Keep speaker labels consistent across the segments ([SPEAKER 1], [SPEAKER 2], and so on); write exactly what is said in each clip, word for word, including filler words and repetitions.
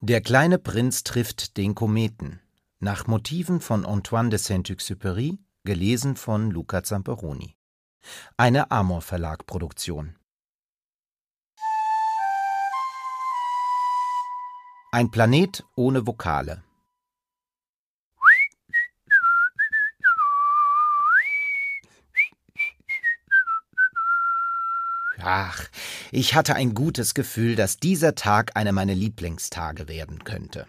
[SPEAKER 1] Der kleine Prinz trifft den Kometen, nach Motiven von Antoine de Saint-Exupéry, gelesen von Luca Zamperoni. Eine Amor-Verlag-Produktion. Ein Planet ohne Vokale. Ach, ich hatte ein gutes Gefühl, dass dieser Tag einer meiner Lieblingstage werden könnte.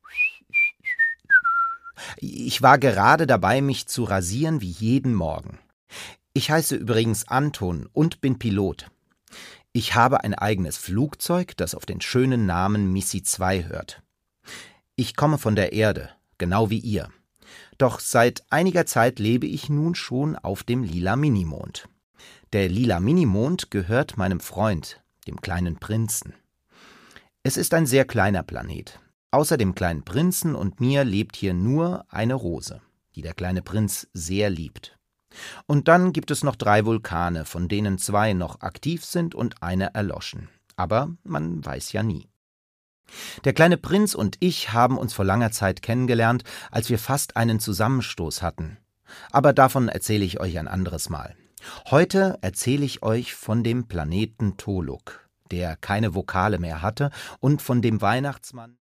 [SPEAKER 1] Ich war gerade dabei, mich zu rasieren wie jeden Morgen. Ich heiße übrigens Anton und bin Pilot. Ich habe ein eigenes Flugzeug, das auf den schönen Namen Missy zwei hört. Ich komme von der Erde, genau wie ihr. Doch seit einiger Zeit lebe ich nun schon auf dem lila Minimond. Der lila Minimond gehört meinem Freund, dem kleinen Prinzen. Es ist ein sehr kleiner Planet. Außer dem kleinen Prinzen und mir lebt hier nur eine Rose, die der kleine Prinz sehr liebt. Und dann gibt es noch drei Vulkane, von denen zwei noch aktiv sind und einer erloschen. Aber man weiß ja nie. Der kleine Prinz und ich haben uns vor langer Zeit kennengelernt, als wir fast einen Zusammenstoß hatten. Aber davon erzähle ich euch ein anderes Mal. Heute erzähle ich euch von dem Planeten Toluk, der keine Vokale mehr hatte, und von dem Weihnachtsmann